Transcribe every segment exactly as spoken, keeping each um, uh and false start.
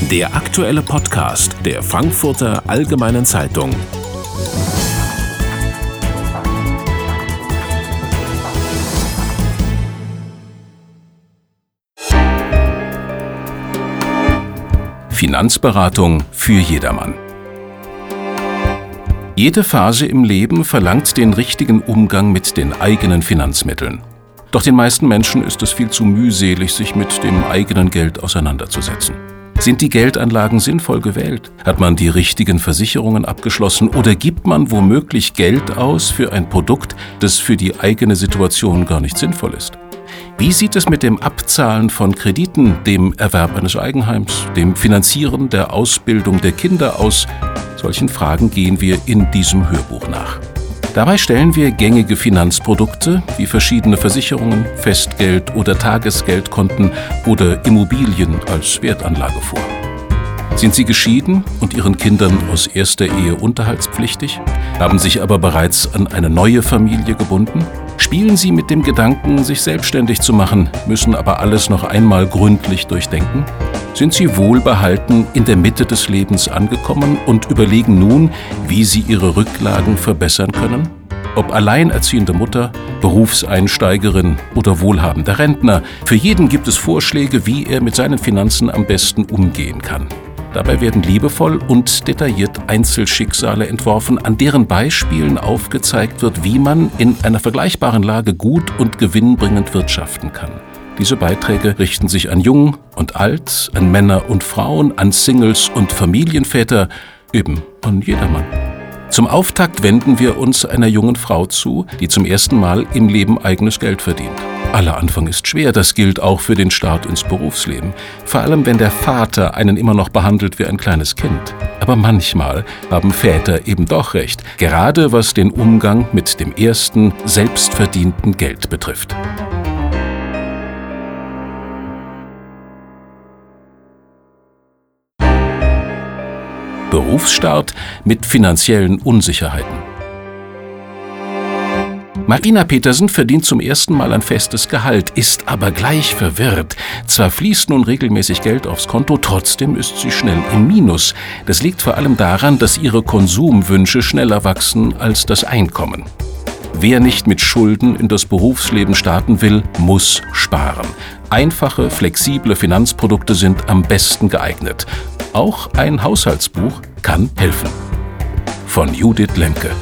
Der aktuelle Podcast der Frankfurter Allgemeinen Zeitung. Finanzberatung für jedermann. Jede Phase im Leben verlangt den richtigen Umgang mit den eigenen Finanzmitteln. Doch den meisten Menschen ist es viel zu mühselig, sich mit dem eigenen Geld auseinanderzusetzen. Sind die Geldanlagen sinnvoll gewählt? Hat man die richtigen Versicherungen abgeschlossen oder gibt man womöglich Geld aus für ein Produkt, das für die eigene Situation gar nicht sinnvoll ist? Wie sieht es mit dem Abzahlen von Krediten, dem Erwerb eines Eigenheims, dem Finanzieren der Ausbildung der Kinder aus? Solchen Fragen gehen wir in diesem Hörbuch nach. Dabei stellen wir gängige Finanzprodukte wie verschiedene Versicherungen, Festgeld- oder Tagesgeldkonten oder Immobilien als Wertanlage vor. Sind Sie geschieden und Ihren Kindern aus erster Ehe unterhaltspflichtig, haben sich aber bereits an eine neue Familie gebunden? Spielen Sie mit dem Gedanken, sich selbstständig zu machen, müssen aber alles noch einmal gründlich durchdenken? Sind Sie wohlbehalten in der Mitte des Lebens angekommen und überlegen nun, wie Sie Ihre Rücklagen verbessern können? Ob alleinerziehende Mutter, Berufseinsteigerin oder wohlhabender Rentner, für jeden gibt es Vorschläge, wie er mit seinen Finanzen am besten umgehen kann. Dabei werden liebevoll und detailliert Einzelschicksale entworfen, an deren Beispielen aufgezeigt wird, wie man in einer vergleichbaren Lage gut und gewinnbringend wirtschaften kann. Diese Beiträge richten sich an Jung und Alt, an Männer und Frauen, an Singles und Familienväter, eben an jedermann. Zum Auftakt wenden wir uns einer jungen Frau zu, die zum ersten Mal im Leben eigenes Geld verdient. Aller Anfang ist schwer, das gilt auch für den Start ins Berufsleben. Vor allem, wenn der Vater einen immer noch behandelt wie ein kleines Kind. Aber manchmal haben Väter eben doch recht, gerade was den Umgang mit dem ersten, selbstverdienten Geld betrifft. Berufsstart mit finanziellen Unsicherheiten. Marina Petersen verdient zum ersten Mal ein festes Gehalt, ist aber gleich verwirrt. Zwar fließt nun regelmäßig Geld aufs Konto, trotzdem ist sie schnell im Minus. Das liegt vor allem daran, dass ihre Konsumwünsche schneller wachsen als das Einkommen. Wer nicht mit Schulden in das Berufsleben starten will, muss sparen. Einfache, flexible Finanzprodukte sind am besten geeignet. Auch ein Haushaltsbuch kann helfen. Von Judith Lemke.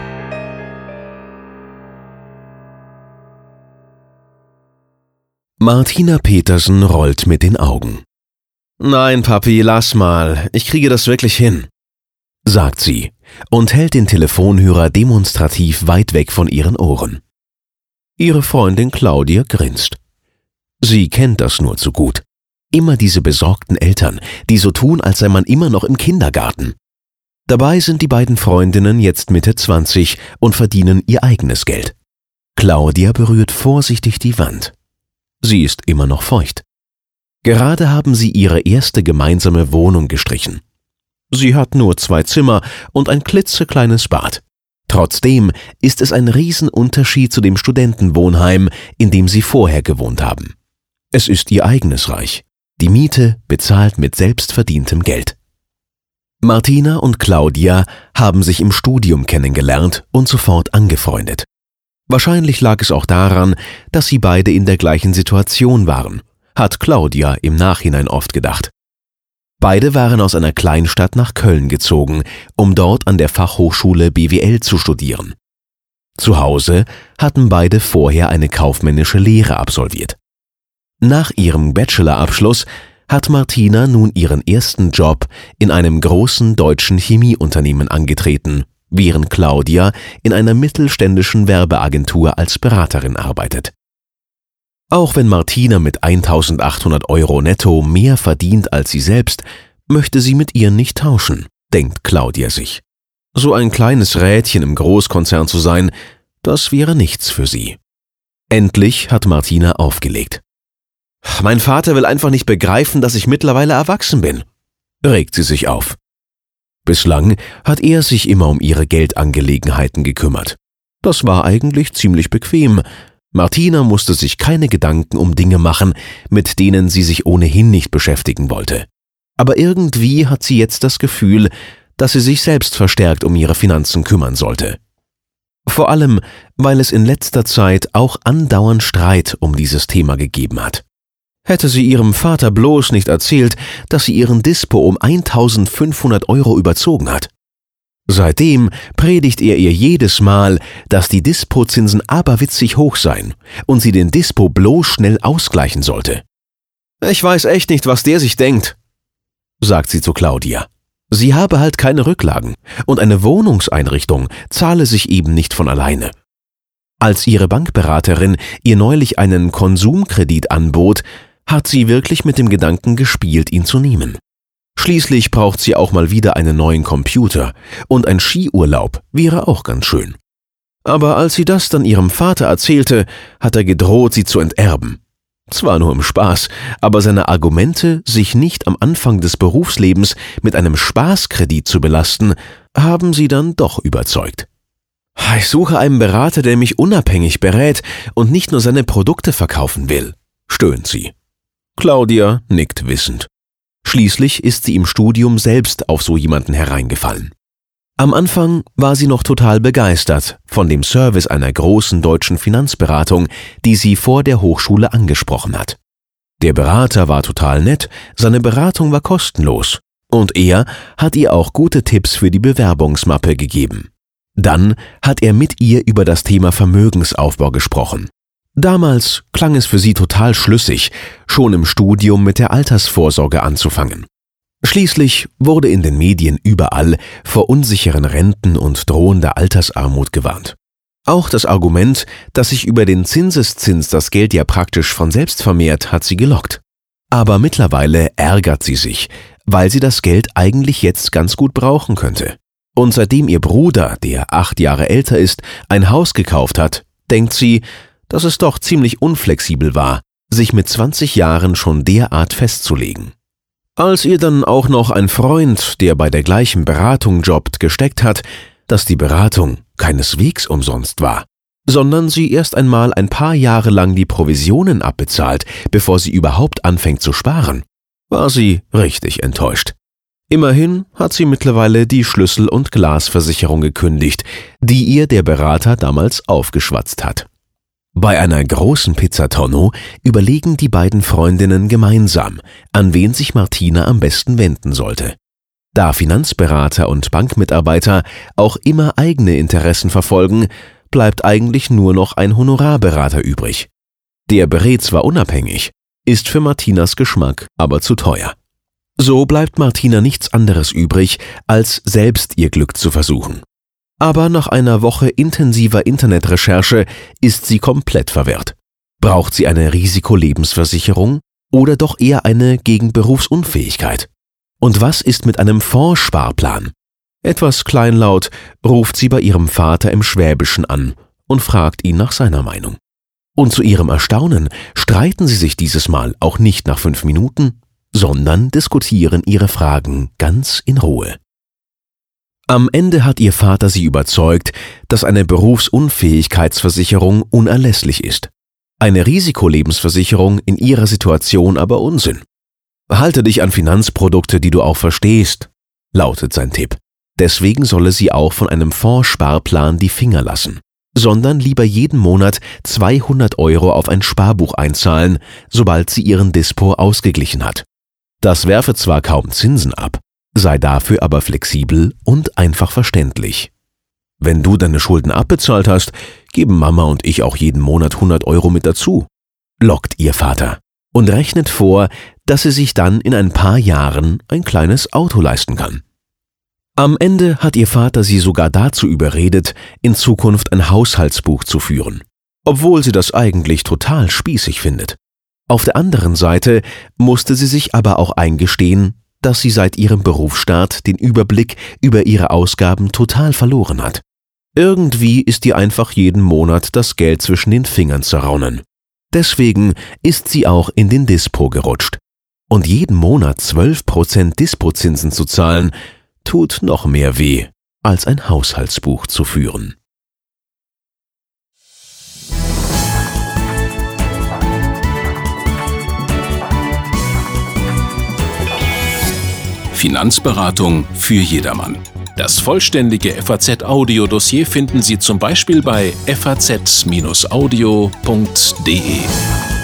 Martina Petersen rollt mit den Augen. »Nein, Papi, lass mal. Ich kriege das wirklich hin«, sagt sie und hält den Telefonhörer demonstrativ weit weg von ihren Ohren. Ihre Freundin Claudia grinst. Sie kennt das nur zu gut. Immer diese besorgten Eltern, die so tun, als sei man immer noch im Kindergarten. Dabei sind die beiden Freundinnen jetzt Mitte zwanzig und verdienen ihr eigenes Geld. Claudia berührt vorsichtig die Wand. Sie ist immer noch feucht. Gerade haben sie ihre erste gemeinsame Wohnung gestrichen. Sie hat nur zwei Zimmer und ein klitzekleines Bad. Trotzdem ist es ein Riesenunterschied zu dem Studentenwohnheim, in dem sie vorher gewohnt haben. Es ist ihr eigenes Reich. Die Miete bezahlt mit selbstverdientem Geld. Martina und Claudia haben sich im Studium kennengelernt und sofort angefreundet. Wahrscheinlich lag es auch daran, dass sie beide in der gleichen Situation waren, hat Claudia im Nachhinein oft gedacht. Beide waren aus einer Kleinstadt nach Köln gezogen, um dort an der Fachhochschule B W L zu studieren. Zu Hause hatten beide vorher eine kaufmännische Lehre absolviert. Nach ihrem Bachelorabschluss hat Martina nun ihren ersten Job in einem großen deutschen Chemieunternehmen angetreten, während Claudia in einer mittelständischen Werbeagentur als Beraterin arbeitet. Auch wenn Martina mit eintausendachthundert Euro netto mehr verdient als sie selbst, möchte sie mit ihr nicht tauschen, denkt Claudia sich. So ein kleines Rädchen im Großkonzern zu sein, das wäre nichts für sie. Endlich hat Martina aufgelegt. »Mein Vater will einfach nicht begreifen, dass ich mittlerweile erwachsen bin«, regt sie sich auf. Bislang hat er sich immer um ihre Geldangelegenheiten gekümmert. Das war eigentlich ziemlich bequem. Martina musste sich keine Gedanken um Dinge machen, mit denen sie sich ohnehin nicht beschäftigen wollte. Aber irgendwie hat sie jetzt das Gefühl, dass sie sich selbst verstärkt um ihre Finanzen kümmern sollte. Vor allem, weil es in letzter Zeit auch andauernd Streit um dieses Thema gegeben hat. Hätte sie ihrem Vater bloß nicht erzählt, dass sie ihren Dispo um eintausendfünfhundert Euro überzogen hat. Seitdem predigt er ihr jedes Mal, dass die Dispozinsen aberwitzig hoch seien und sie den Dispo bloß schnell ausgleichen sollte. »Ich weiß echt nicht, was der sich denkt«, sagt sie zu Claudia. Sie habe halt keine Rücklagen und eine Wohnungseinrichtung zahle sich eben nicht von alleine. Als ihre Bankberaterin ihr neulich einen Konsumkredit anbot, hat sie wirklich mit dem Gedanken gespielt, ihn zu nehmen. Schließlich braucht sie auch mal wieder einen neuen Computer und ein Skiurlaub wäre auch ganz schön. Aber als sie das dann ihrem Vater erzählte, hat er gedroht, sie zu enterben. Zwar nur im Spaß, aber seine Argumente, sich nicht am Anfang des Berufslebens mit einem Spaßkredit zu belasten, haben sie dann doch überzeugt. »Ich suche einen Berater, der mich unabhängig berät und nicht nur seine Produkte verkaufen will«, stöhnt sie. Claudia nickt wissend. Schließlich ist sie im Studium selbst auf so jemanden hereingefallen. Am Anfang war sie noch total begeistert von dem Service einer großen deutschen Finanzberatung, die sie vor der Hochschule angesprochen hat. Der Berater war total nett, seine Beratung war kostenlos und er hat ihr auch gute Tipps für die Bewerbungsmappe gegeben. Dann hat er mit ihr über das Thema Vermögensaufbau gesprochen. Damals klang es für sie total schlüssig, schon im Studium mit der Altersvorsorge anzufangen. Schließlich wurde in den Medien überall vor unsicheren Renten und drohender Altersarmut gewarnt. Auch das Argument, dass sich über den Zinseszins das Geld ja praktisch von selbst vermehrt, hat sie gelockt. Aber mittlerweile ärgert sie sich, weil sie das Geld eigentlich jetzt ganz gut brauchen könnte. Und seitdem ihr Bruder, der acht Jahre älter ist, ein Haus gekauft hat, denkt sie, dass es doch ziemlich unflexibel war, sich mit zwanzig Jahren schon derart festzulegen. Als ihr dann auch noch ein Freund, der bei der gleichen Beratung jobbt, gesteckt hat, dass die Beratung keineswegs umsonst war, sondern sie erst einmal ein paar Jahre lang die Provisionen abbezahlt, bevor sie überhaupt anfängt zu sparen, war sie richtig enttäuscht. Immerhin hat sie mittlerweile die Schlüssel- und Glasversicherung gekündigt, die ihr der Berater damals aufgeschwatzt hat. Bei einer großen Pizzatonno überlegen die beiden Freundinnen gemeinsam, an wen sich Martina am besten wenden sollte. Da Finanzberater und Bankmitarbeiter auch immer eigene Interessen verfolgen, bleibt eigentlich nur noch ein Honorarberater übrig. Der berät zwar unabhängig, ist für Martinas Geschmack aber zu teuer. So bleibt Martina nichts anderes übrig, als selbst ihr Glück zu versuchen. Aber nach einer Woche intensiver Internetrecherche ist sie komplett verwirrt. Braucht sie eine Risikolebensversicherung oder doch eher eine gegen Berufsunfähigkeit? Und was ist mit einem Fondssparplan? Etwas kleinlaut ruft sie bei ihrem Vater im Schwäbischen an und fragt ihn nach seiner Meinung. Und zu ihrem Erstaunen streiten sie sich dieses Mal auch nicht nach fünf Minuten, sondern diskutieren ihre Fragen ganz in Ruhe. Am Ende hat ihr Vater sie überzeugt, dass eine Berufsunfähigkeitsversicherung unerlässlich ist. Eine Risikolebensversicherung in ihrer Situation aber Unsinn. Halte dich an Finanzprodukte, die du auch verstehst, lautet sein Tipp. Deswegen solle sie auch von einem Fondssparplan die Finger lassen, sondern lieber jeden Monat zweihundert Euro auf ein Sparbuch einzahlen, sobald sie ihren Dispo ausgeglichen hat. Das werfe zwar kaum Zinsen ab, sei dafür aber flexibel und einfach verständlich. Wenn du deine Schulden abbezahlt hast, geben Mama und ich auch jeden Monat hundert Euro mit dazu, lockt ihr Vater und rechnet vor, dass sie sich dann in ein paar Jahren ein kleines Auto leisten kann. Am Ende hat ihr Vater sie sogar dazu überredet, in Zukunft ein Haushaltsbuch zu führen, obwohl sie das eigentlich total spießig findet. Auf der anderen Seite musste sie sich aber auch eingestehen, dass sie seit ihrem Berufsstart den Überblick über ihre Ausgaben total verloren hat. Irgendwie ist ihr einfach jeden Monat das Geld zwischen den Fingern zerronnen. Deswegen ist sie auch in den Dispo gerutscht. Und jeden Monat zwölf Prozent Dispozinsen zu zahlen, tut noch mehr weh, als ein Haushaltsbuch zu führen. Finanzberatung für jedermann. Das vollständige F A Z-Audio-Dossier finden Sie zum Beispiel bei f a z Bindestrich audio punkt de.